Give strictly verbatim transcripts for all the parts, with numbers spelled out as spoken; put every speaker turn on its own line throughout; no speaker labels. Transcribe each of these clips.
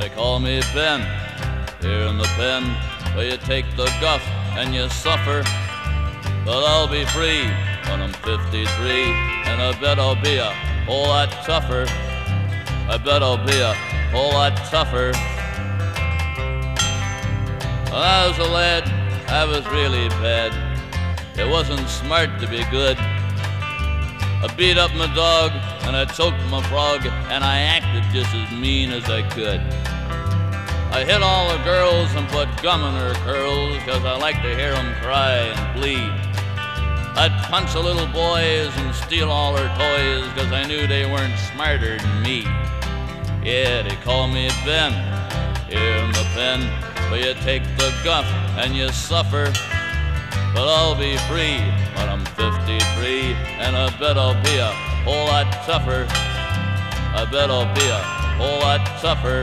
They call me Ben, here in the pen, where you take the guff and you suffer. But I'll be free when I'm fifty-three, and I bet I'll be a whole lot tougher. I bet I'll be a whole lot tougher. When I was a lad, I was really bad. It wasn't smart to be good. I beat up my dog and I choked my frog, and I acted just as mean as I could. I hit all the girls and put gum in their curls, 'cause I like to hear them cry and bleed. I'd punch the little boys and steal all their toys, 'cause I knew they weren't smarter than me. Yeah, they call me Ben, here in the pen, where you take the guff and you suffer. But I'll be free when I'm fifty-three, and I bet I'll be a whole lot tougher. I bet I'll be a whole lot tougher.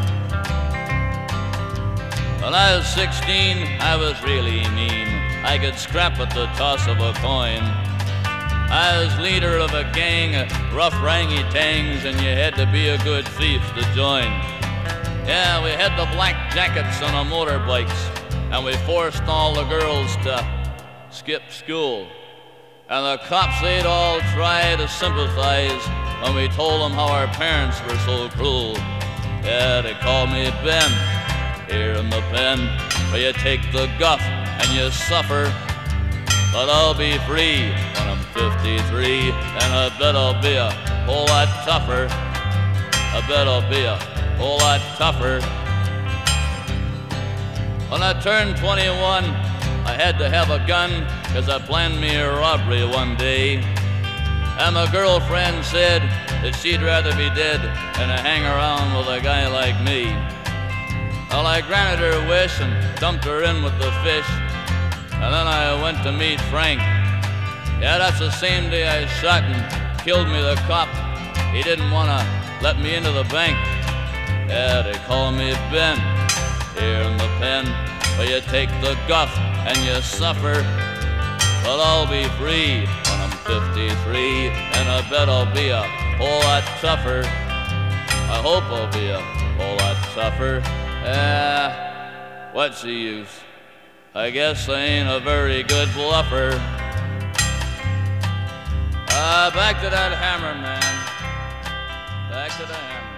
When I was sixteen, I was really mean. I could scrap at the toss of a coin. I was leader of a gang of rough rangy-tangs, and you had to be a good thief to join. Yeah, we had the black jackets on our motorbikes, and we forced all the girls to skip school. And the cops, they'd all try to sympathize when we told them how our parents were so cruel. Yeah, they call me Ben, here in the pen, where you take the guff and you suffer. But I'll be free when I'm fifty-three, and I bet I'll be a whole lot tougher. I bet I'll be a whole lot tougher. When I turned twenty-one, I had to have a gun, 'cause I planned me a robbery one day. And my girlfriend said that she'd rather be dead than to hang around with a guy like me. Well, I granted her wish and dumped her in with the fish. And then I went to meet Frank. Yeah, that's the same day I shot and killed me the cop. He didn't want to let me into the bank. Yeah, they call me Ben, here in the pen, where you take the guff and you suffer. But I'll be free when I'm fifty-three, and I bet I'll be a whole lot tougher. I hope I'll be a whole lot tougher. Ah, what's the use? I guess I ain't a very good bluffer. Ah, back to that hammer, man. Back to the hammer.